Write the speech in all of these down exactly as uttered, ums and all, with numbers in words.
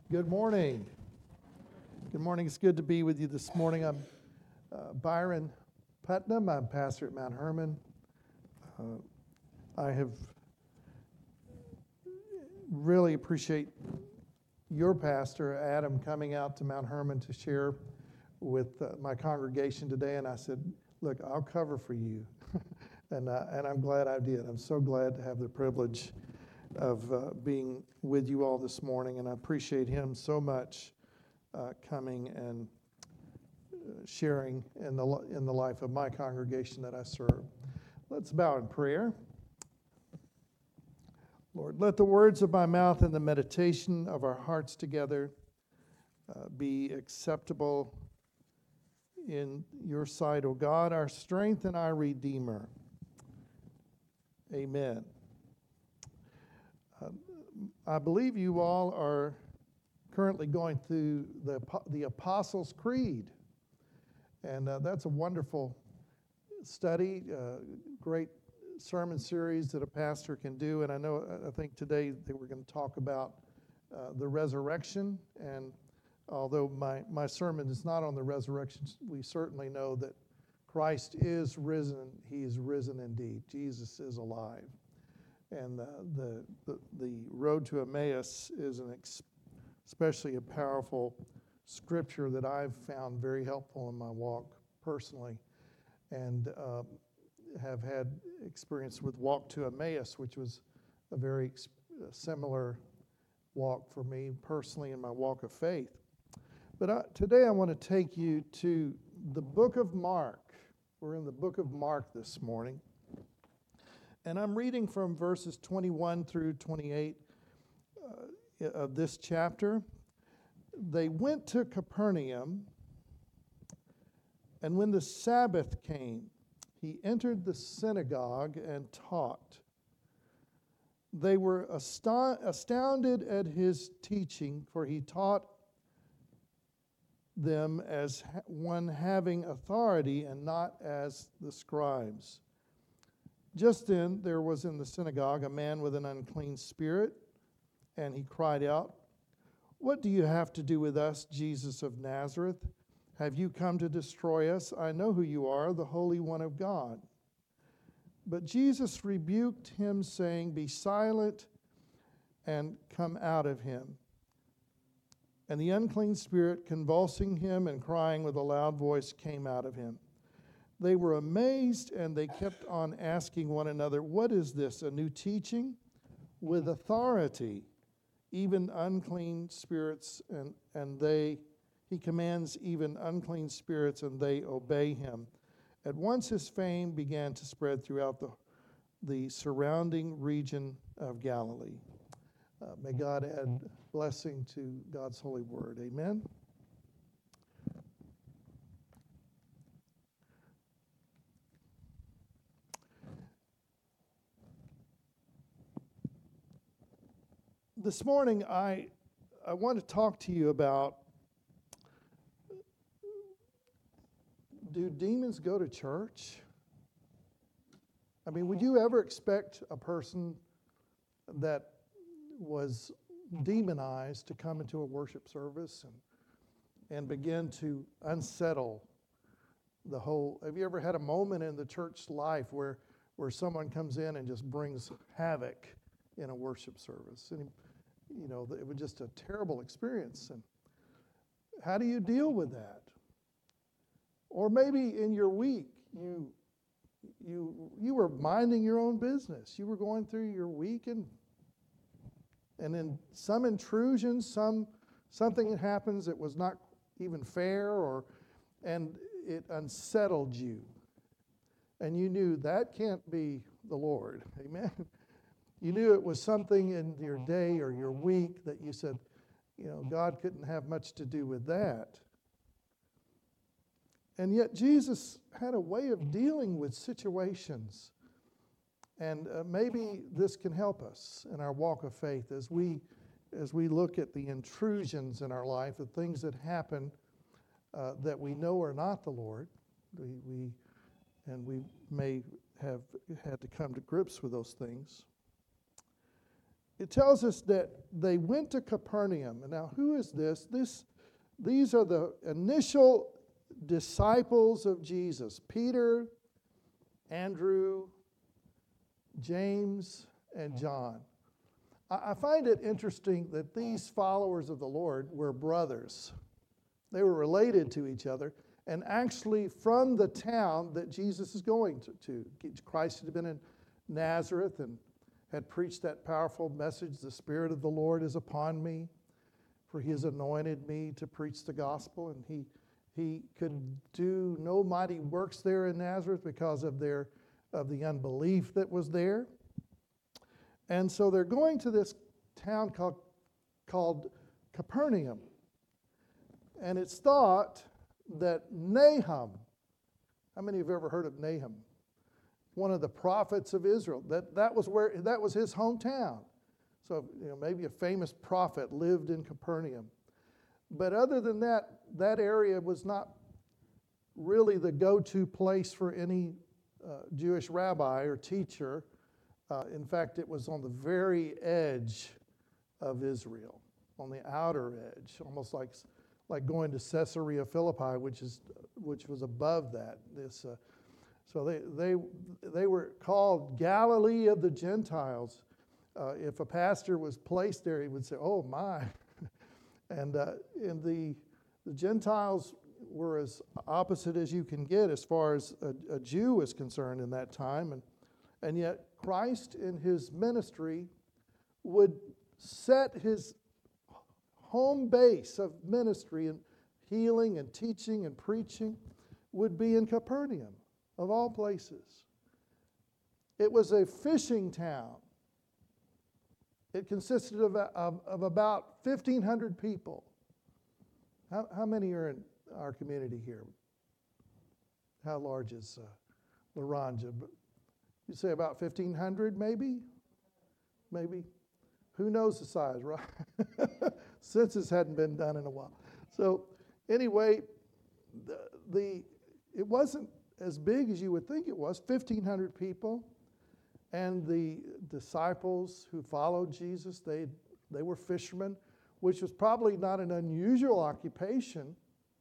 Good morning. Good morning. It's good to be with you this morning. I'm uh, Byron Putnam. I'm pastor at Mount Hermon. Uh, I have really appreciate your pastor, Adam, coming out to Mount Hermon to share with uh, my congregation today. And I said, look, I'll cover for you. and, uh, and I'm glad I did. I'm so glad to have the privilege of uh, being with you all this morning, and I appreciate him so much uh, coming and uh, sharing in the in the life of my congregation that I serve. Let's bow in prayer. Lord, let the words of my mouth and the meditation of our hearts together uh, be acceptable in your sight, O God, our strength and our Redeemer. Amen. I believe you all are currently going through the, the Apostles' Creed. And uh, that's a wonderful study, uh, great sermon series that a pastor can do. And I know, I think today that we're going to talk about uh, the resurrection. And although my, my sermon is not on the resurrection, we certainly know that Christ is risen. He is risen indeed. Jesus is alive. And uh, the, the the road to Emmaus is an ex- especially a powerful scripture that I've found very helpful in my walk personally, and uh, have had experience with Walk to Emmaus, which was a very ex- similar walk for me personally in my walk of faith. But I, today I want to take you to the book of Mark. We're in the book of Mark this morning. And I'm reading from verses twenty-one through twenty-eight uh, of this chapter. They went to Capernaum, and when the Sabbath came, he entered the synagogue and taught. They were asto- astounded at his teaching, for he taught them as one having authority and not as the scribes. Just then there was in the synagogue a man with an unclean spirit, and he cried out, "What do you have to do with us, Jesus of Nazareth? Have you come to destroy us? I know who you are, the Holy One of God." But Jesus rebuked him, saying, "Be silent and come out of him." And the unclean spirit, convulsing him and crying with a loud voice, came out of him. They were amazed, and they kept on asking one another, "What is this, a new teaching? With authority, even unclean spirits, and, and they, he commands even unclean spirits, and they obey him." At once his fame began to spread throughout the, the surrounding region of Galilee. Uh, may God add blessing to God's holy word. Amen. This morning, I I want to talk to you about, do demons go to church? I mean, would you ever expect a person that was demonized to come into a worship service and, and begin to unsettle the whole? Have you ever had a moment in the church life where, where someone comes in and just brings havoc in a worship service? And, you know, it was just a terrible experience. And how do you deal with that? Or maybe in your week, you you you were minding your own business. You were going through your week, and and then some intrusion, some something that happens that was not even fair, or and it unsettled you. And you knew that can't be the Lord. Amen. You knew it was something in your day or your week that you said, you know, God couldn't have much to do with that. And yet Jesus had a way of dealing with situations. And uh, maybe this can help us in our walk of faith as we as we look at the intrusions in our life, the things that happen uh, that we know are not the Lord. We, we and we may have had to come to grips with those things. it tells us that they went to Capernaum. And now, who is this? This, these are the initial disciples of Jesus: Peter, Andrew, James, and John. I, I find it interesting that these followers of the Lord were brothers. They were related to each other, and actually from the town that Jesus is going to. to. Christ had been in Nazareth and had preached that powerful message, "The Spirit of the Lord is upon me, for He has anointed me to preach the gospel." And he, he could do no mighty works there in Nazareth because of, their, of the unbelief that was there. And so they're going to this town called, called Capernaum. And it's thought that Nahum, how many have ever heard of Nahum? One of the prophets of Israel. That, that was where that was his hometown. So, you know, maybe a famous prophet lived in Capernaum. But other than that, that area was not really the go-to place for any uh, Jewish rabbi or teacher. Uh, in fact, it was on the very edge of Israel, on the outer edge, almost like like going to Caesarea Philippi, which is which was above that. This, uh, so they they they were called Galilee of the Gentiles. Uh, if a pastor was placed there, he would say, "Oh my," and uh, and the the Gentiles were as opposite as you can get as far as a, a Jew is concerned in that time, and and yet Christ in his ministry would set his home base of ministry and healing and teaching and preaching would be in Capernaum, of all places. It was a fishing town. It consisted of, of, of about fifteen hundred people. How, how many are in our community here? How large is uh, Laranja? You'd say about fifteen hundred, maybe? Maybe. Who knows the size, right? Census hadn't been done in a while. So anyway, the, the it wasn't as big as you would think it was, fifteen hundred people. And the disciples who followed Jesus, they, they were fishermen, which was probably not an unusual occupation,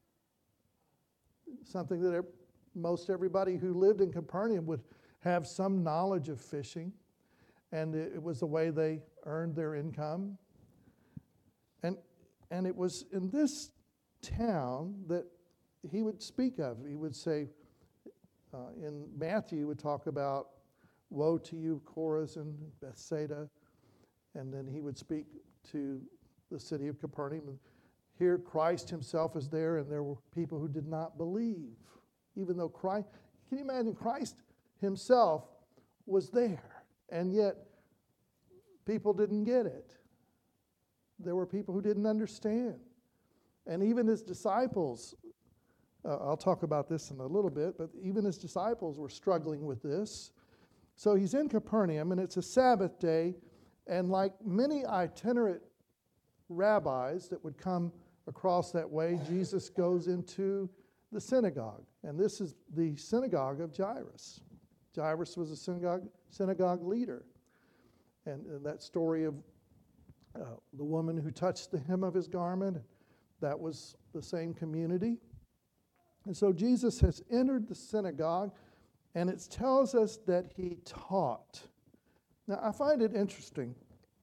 something that most everybody who lived in Capernaum would have some knowledge of fishing. And it was the way they earned their income. And, and it was in this town that he would speak of. He would say, uh, in Matthew, he would talk about, "Woe to you, Chorazin, Bethsaida." And then he would speak to the city of Capernaum. And here Christ himself is there, and there were people who did not believe. Even though Christ, can you imagine, Christ himself was there. And yet, people didn't get it. There were people who didn't understand. And even his disciples, uh, I'll talk about this in a little bit, but even his disciples were struggling with this. So he's in Capernaum, and it's a Sabbath day, and like many itinerant rabbis that would come across that way, Jesus goes into the synagogue. And this is the synagogue of Jairus. Jairus was a synagogue synagogue leader. And, and that story of uh, the woman who touched the hem of his garment, that was the same community. And so Jesus has entered the synagogue, and it tells us that he taught. Now, I find it interesting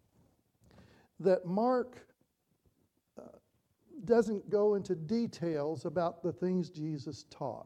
that Mark uh, doesn't go into details about the things Jesus taught.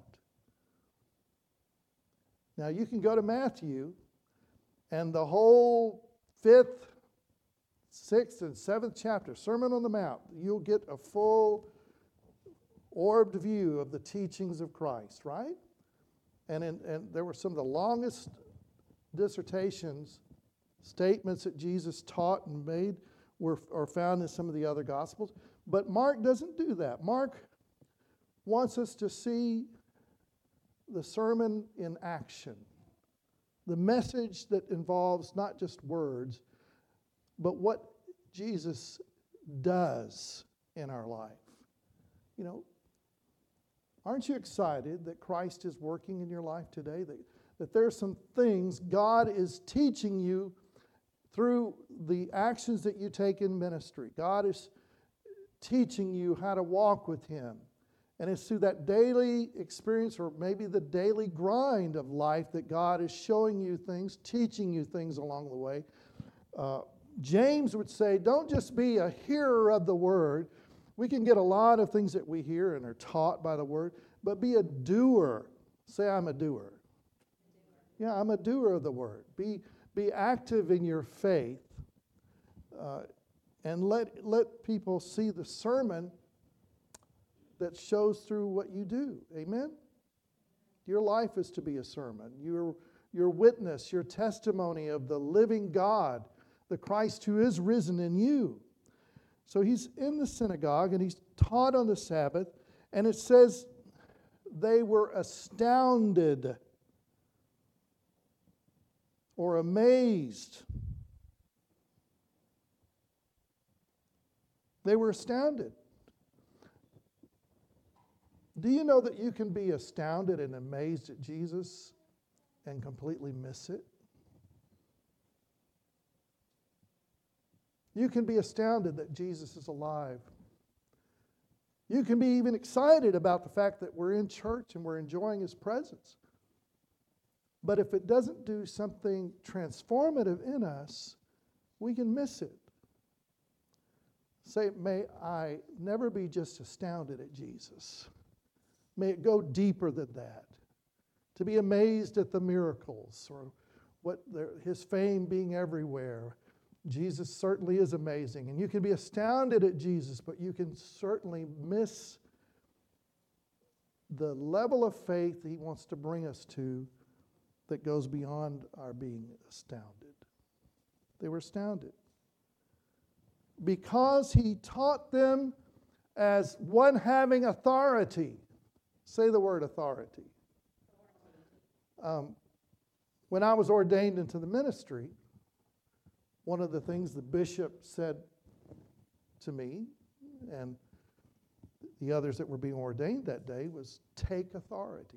Now, you can go to Matthew, and the whole fifth, sixth, and seventh chapter, Sermon on the Mount, you'll get a full orbed view of the teachings of Christ, right? And, in, and there were some of the longest dissertations, statements that Jesus taught and made were, are found in some of the other Gospels. But Mark doesn't do that. Mark wants us to see the sermon in action, the message that involves not just words, but what Jesus does in our life. You know, aren't you excited that Christ is working in your life today? That, that there's some things God is teaching you through the actions that you take in ministry. God is teaching you how to walk with Him. And it's through that daily experience, or maybe the daily grind of life, that God is showing you things, teaching you things along the way. Uh, James would say, don't just be a hearer of the Word. We can get a lot of things that we hear and are taught by the Word, but be a doer. Say, I'm a doer. Yeah, I'm a doer of the Word. Be, be active in your faith, uh, and let, let people see the sermon that shows through what you do. Amen? Your life is to be a sermon. Your, your witness, your testimony of the living God, the Christ who is risen in you. So he's in the synagogue and he's taught on the Sabbath, and it says they were astounded or amazed. They were astounded. Do you know that you can be astounded and amazed at Jesus and completely miss it? You can be astounded that Jesus is alive. You can be even excited about the fact that we're in church and we're enjoying His presence. But if it doesn't do something transformative in us, we can miss it. Say, may I never be just astounded at Jesus. May it go deeper than that. To be amazed at the miracles or what His fame being everywhere. Jesus certainly is amazing. And you can be astounded at Jesus, but you can certainly miss the level of faith He wants to bring us to that goes beyond our being astounded. They were astounded. Because He taught them as one having authority. Say the word authority. Um, when I was ordained into the ministry, one of the things the bishop said to me and the others that were being ordained that day was, take authority.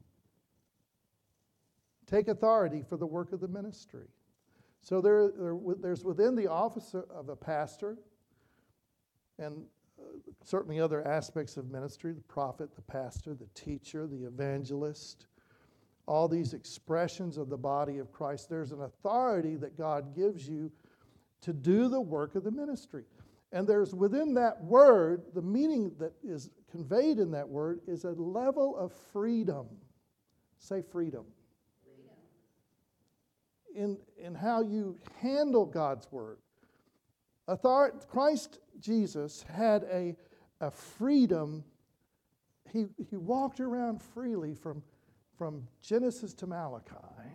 Take authority for the work of the ministry. So there, there, there's within the office of a pastor, and certainly other aspects of ministry, the prophet, the pastor, the teacher, the evangelist, all these expressions of the body of Christ. There's an authority that God gives you to do the work of the ministry. And there's within that word, the meaning that is conveyed in that word is a level of freedom. Say freedom. Freedom. In, in how you handle God's word. Authority, Christ Jesus had a, a freedom. He, he walked around freely from, from Genesis to Malachi.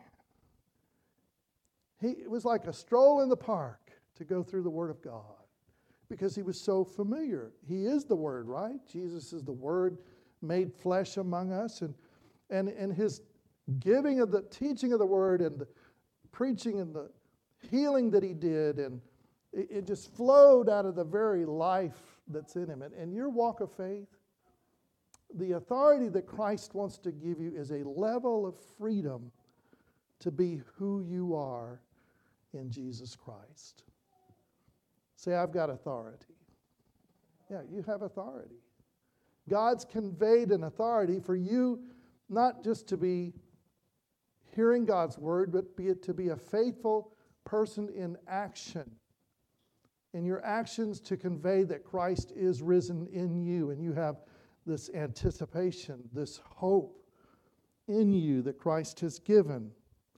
He, it was like a stroll in the park to go through the Word of God because He was so familiar. He is the Word, right? Jesus is the Word made flesh among us. And, and, and His giving of the teaching of the Word and the preaching and the healing that He did, and it just flowed out of the very life that's in Him. And in your walk of faith, the authority that Christ wants to give you is a level of freedom to be who you are in Jesus Christ. Say, I've got authority. Yeah, you have authority. God's conveyed an authority for you not just to be hearing God's word, but be it to be a faithful person in action. In your actions to convey that Christ is risen in you, and you have this anticipation, this hope in you that Christ has given.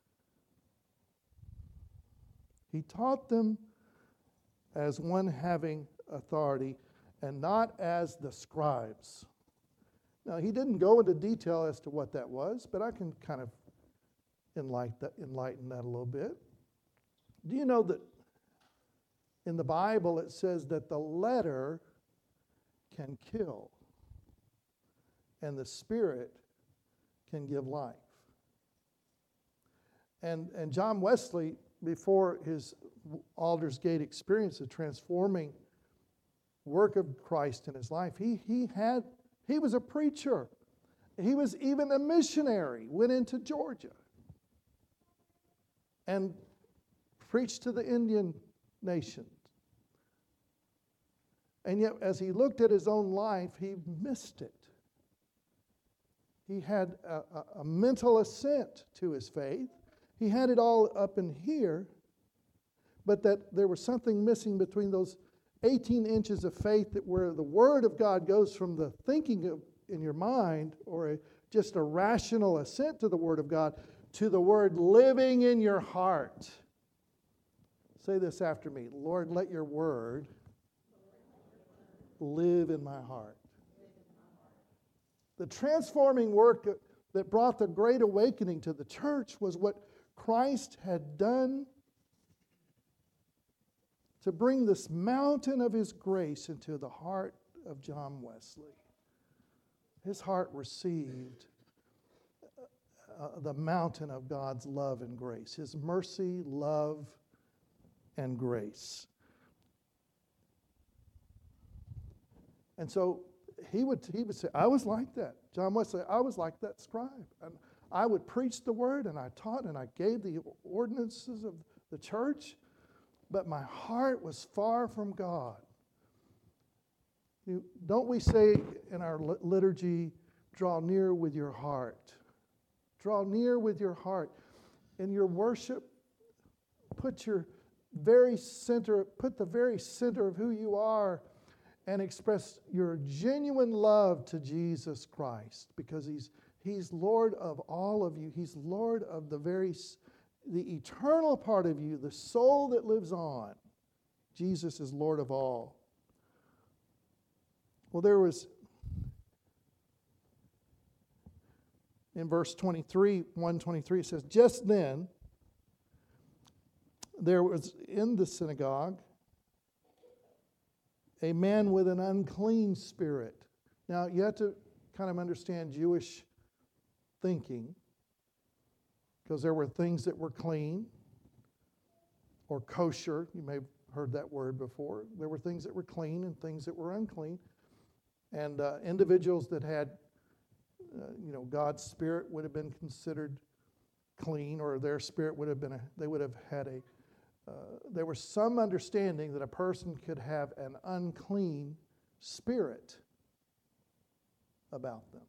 He taught them as one having authority and not as the scribes. Now, he didn't go into detail as to what that was, but I can kind of enlighten that, enlighten that a little bit. Do you know that in the Bible, it says that the letter can kill and the Spirit can give life. And, and John Wesley, before his Aldersgate experience, the transforming work of Christ in his life, he, he, had, he was a preacher. He was even a missionary, went into Georgia. And preached to the Indian nation. And yet, as he looked at his own life, he missed it. He had a, a, a mental assent to his faith. He had it all up in here, but that there was something missing between those eighteen inches of faith, that where the Word of God goes from the thinking of, in your mind, or a, just a rational assent to the Word of God, to the Word living in your heart. Say this after me. Lord, let your Word live in my heart. The transforming work that brought the Great Awakening to the church was what Christ had done to bring this mountain of His grace into the heart of John Wesley. His heart received uh, the mountain of God's love and grace, His mercy, love, and grace. And so he would he would say, I was like that. John Wesley, I was like that scribe. And I would preach the word, and I taught, and I gave the ordinances of the church, but my heart was far from God. You, don't we say in our liturgy, draw near with your heart? Draw near with your heart. In your worship, put your very center, put the very center of who you are, and express your genuine love to Jesus Christ, because He's He's Lord of all of you. He's Lord of the very, the eternal part of you, the soul that lives on. Jesus is Lord of all. Well, there was, in verse twenty-three, one twenty-three, it says, just then, there was in the synagogue a man with an unclean spirit. Now, you have to kind of understand Jewish thinking, because there were things that were clean or kosher. You may have heard that word before. There were things that were clean and things that were unclean. And uh, individuals that had, uh, you know, God's spirit would have been considered clean, or their spirit would have been, a, they would have had a, Uh, there was some understanding that a person could have an unclean spirit about them.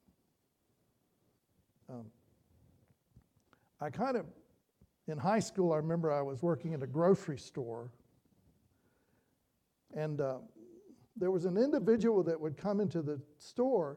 Um, I kind of, in high school, I remember I was working at a grocery store, and uh, there was an individual that would come into the store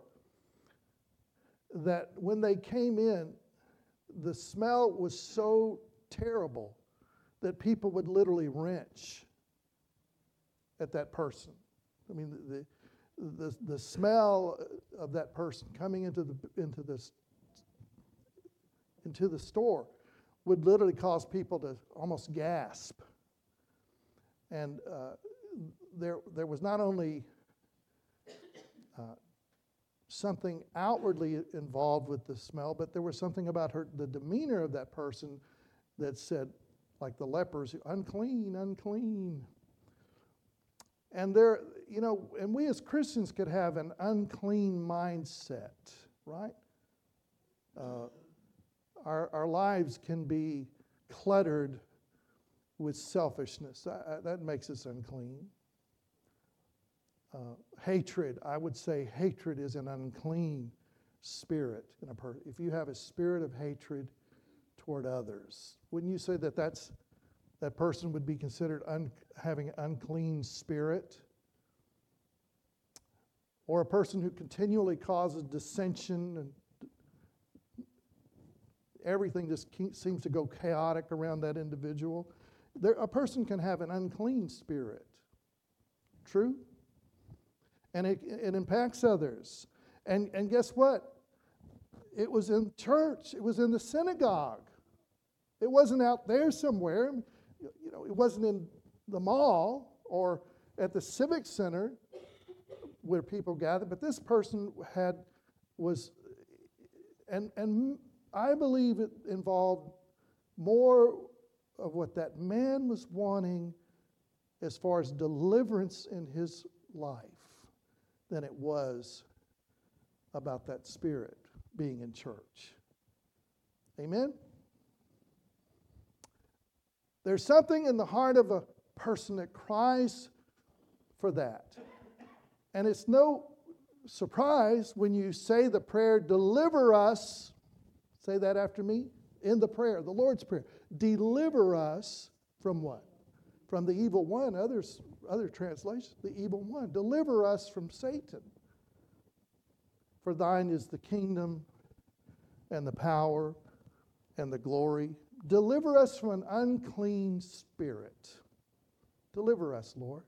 that when they came in, the smell was so terrible that people would literally wrench at that person. I mean, the the the smell of that person coming into the into this into the store would literally cause people to almost gasp. And uh, there there was not only uh, something outwardly involved with the smell, but there was something about her, the demeanor of that person, that said, like the lepers, unclean, unclean. And there, you know, and we as Christians could have an unclean mindset, right? Uh, our, our lives can be cluttered with selfishness. Uh, that makes us unclean. Uh, hatred, I would say hatred is an unclean spirit in a person. If you have a spirit of hatred toward others, wouldn't you say that that's, that person would be considered un, having an unclean spirit? Or a person who continually causes dissension and everything just seems to go chaotic around that individual. There, a person can have an unclean spirit. True? And it, it impacts others. And, and guess what? It was in church. It was in the synagogue. It wasn't out there somewhere. You know, it wasn't in the mall or at the civic center where people gathered. But this person had was, and and I believe it involved more of what that man was wanting as far as deliverance in his life than it was about that spirit being in church. Amen? There's something in the heart of a person that cries for that. And it's no surprise when you say the prayer, deliver us, say that after me, in the prayer, the Lord's Prayer. Deliver us from what? From the evil one. Others, other translations, the evil one. Deliver us from Satan. For thine is the kingdom and the power and the glory. Deliver us from an unclean spirit. Deliver us, Lord.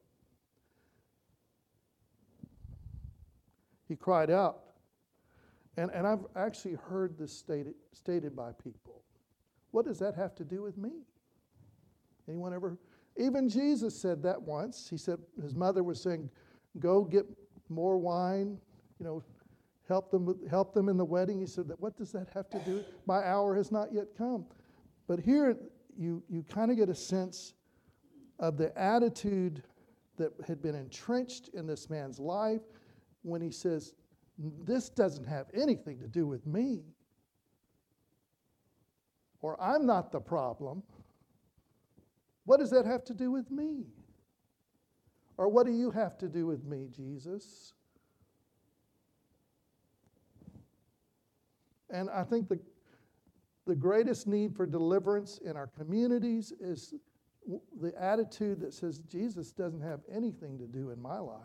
He cried out. And, and I've actually heard this stated, stated by people. What does that have to do with me? Anyone ever? Even Jesus said that once. He said, his mother was saying, go get more wine, you know, help them, with, help them in the wedding. He said, what does that have to do? My hour has not yet come. But here you, you kind of get a sense of the attitude that had been entrenched in this man's life when he says, this doesn't have anything to do with me. Or I'm not the problem. What does that have to do with me? Or what do you have to do with me, Jesus? And I think the, the greatest need for deliverance in our communities is the attitude that says, Jesus doesn't have anything to do in my life.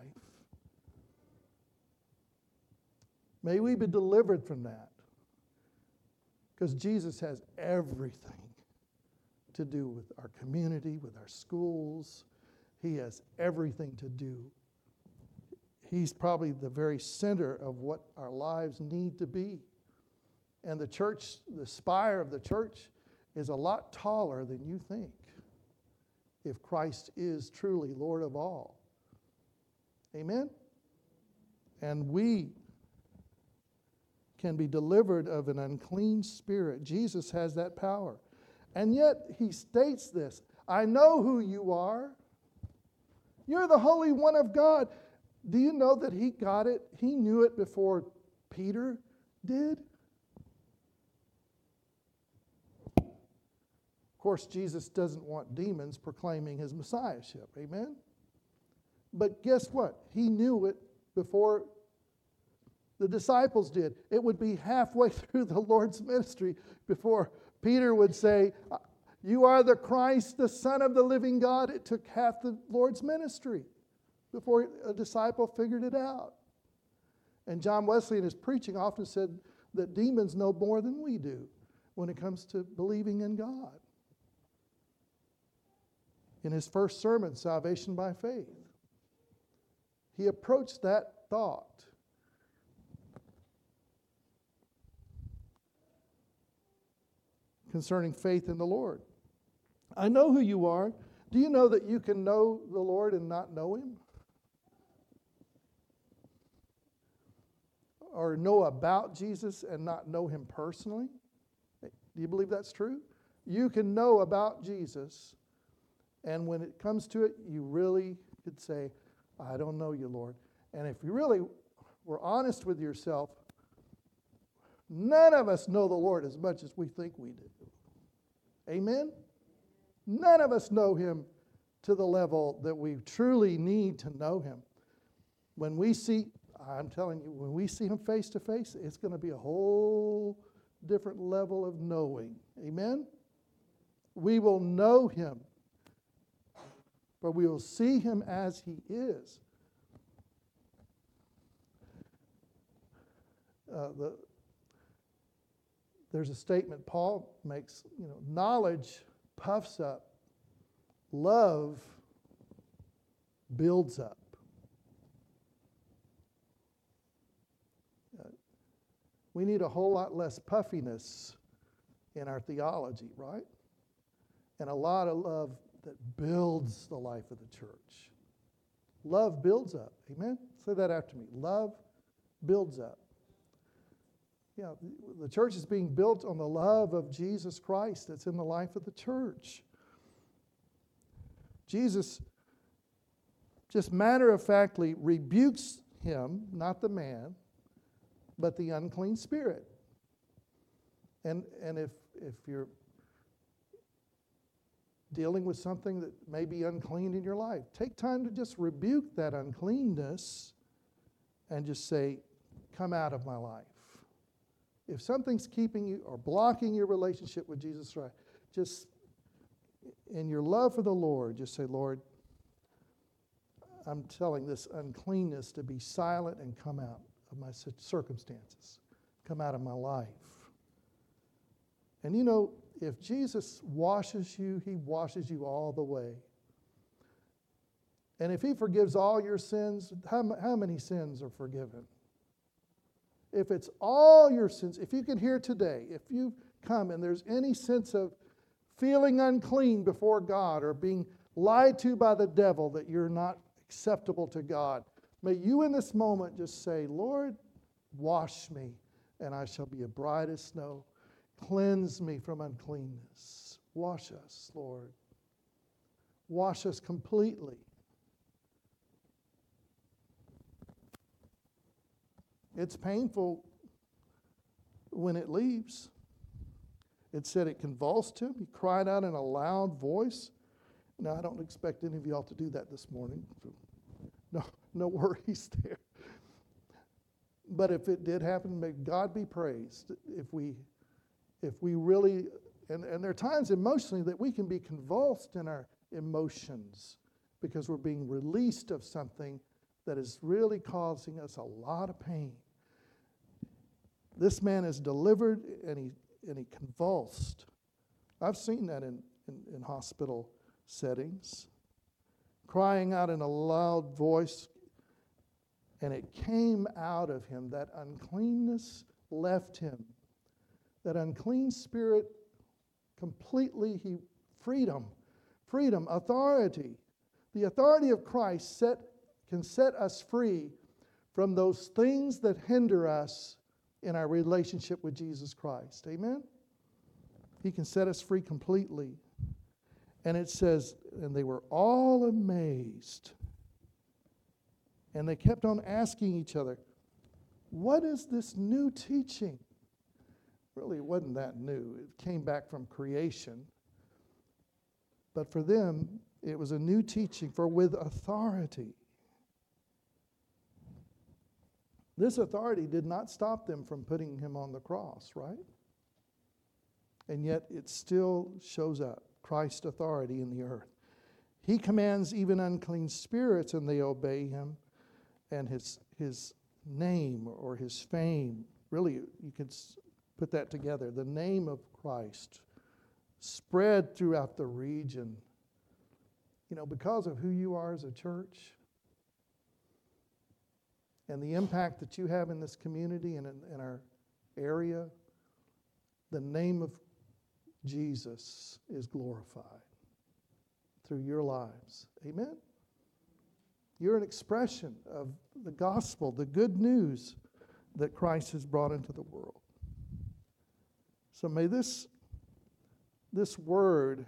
May we be delivered from that. Because Jesus has everything to do with our community, with our schools. He has everything to do. He's probably the very center of what our lives need to be. And the church, the spire of the church, is a lot taller than you think if Christ is truly Lord of all. Amen? And we can be delivered of an unclean spirit. Jesus has that power. And yet he states this, I know who you are. You're the Holy One of God. Do you know that he got it? He knew it before Peter did. Of course, Jesus doesn't want demons proclaiming his messiahship. Amen? But guess what? He knew it before the disciples did. It would be halfway through the Lord's ministry before Peter would say, you are the Christ, the Son of the living God. It took half the Lord's ministry before a disciple figured it out. And John Wesley in his preaching often said that demons know more than we do when it comes to believing in God. In his first sermon, Salvation by Faith, he approached that thought. Concerning faith in the Lord. I know who you are. Do you know that you can know the Lord and not know him? Or know about Jesus and not know him personally? Do you believe that's true? You can know about Jesus, and when it comes to it, you really could say, I don't know you, Lord. And if you really were honest with yourself, none of us know the Lord as much as we think we do. Amen? None of us know him to the level that we truly need to know him. When we see, I'm telling you, when we see him face to face, it's going to be a whole different level of knowing. Amen? We will know him, but we will see him as he is. Uh, the There's a statement Paul makes, you know, knowledge puffs up, love builds up. Uh, we need a whole lot less puffiness in our theology, right? And a lot of love that builds the life of the church. Love builds up. Amen? Say that after me. Love builds up. Yeah, the church is being built on the love of Jesus Christ that's in the life of the church. Jesus just matter-of-factly rebukes him, not the man, but the unclean spirit. And, and if, if you're dealing with something that may be unclean in your life. Take time to just rebuke that uncleanness and just say, come out of my life. If something's keeping you or blocking your relationship with Jesus Christ, just in your love for the Lord, just say, Lord, I'm telling this uncleanness to be silent and come out of my circumstances, come out of my life. And you know, if Jesus washes you, he washes you all the way. And if he forgives all your sins, how, how many sins are forgiven? If it's all your sins, if you can hear today, if you come and there's any sense of feeling unclean before God or being lied to by the devil that you're not acceptable to God, may you in this moment just say, Lord, wash me, and I shall be as bright as snow. Cleanse me from uncleanness. Wash us, Lord. Wash us completely. It's painful when it leaves. It said it convulsed him. He cried out in a loud voice. Now, I don't expect any of y'all to do that this morning. No, no worries there. But if it did happen, may God be praised. If we, if we really, and, and there are times emotionally that we can be convulsed in our emotions because we're being released of something that is really causing us a lot of pain. This man is delivered and he and he convulsed. I've seen that in, in, in hospital settings. Crying out in a loud voice, and it came out of him. That uncleanness left him. That unclean spirit completely, he freedom, freedom, authority. The authority of Christ set, can set us free from those things that hinder us in our relationship with Jesus Christ. Amen? He can set us free completely. And it says, and they were all amazed. And they kept on asking each other, what is this new teaching? Really, it wasn't that new. It came back from creation. But for them, it was a new teaching, for with authority. This authority did not stop them from putting him on the cross, right? And yet it still shows up, Christ's authority in the earth. He commands even unclean spirits, and they obey him. And his, his name or his fame, really, you could put that together. The name of Christ spread throughout the region. You know, because of who you are as a church, and the impact that you have in this community and in, in our area, the name of Jesus is glorified through your lives. Amen? You're an expression of the gospel, the good news that Christ has brought into the world. So may this, this word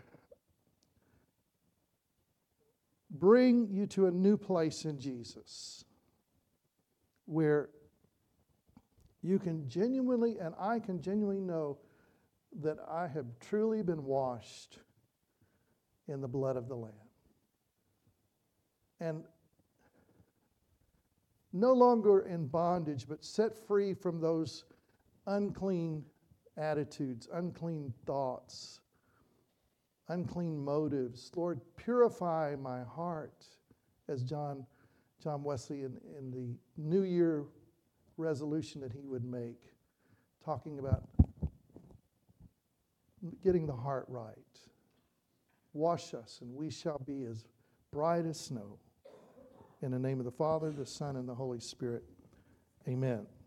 bring you to a new place in Jesus, where you can genuinely, and I can genuinely know that I have truly been washed in the blood of the Lamb. And no longer in bondage, but set free from those unclean attitudes, unclean thoughts, unclean motives. Lord, purify my heart, as John John Wesley in, in the New Year resolution that he would make, talking about getting the heart right. Wash us, and we shall be as bright as snow. In the name of the Father, the Son, and the Holy Spirit. Amen.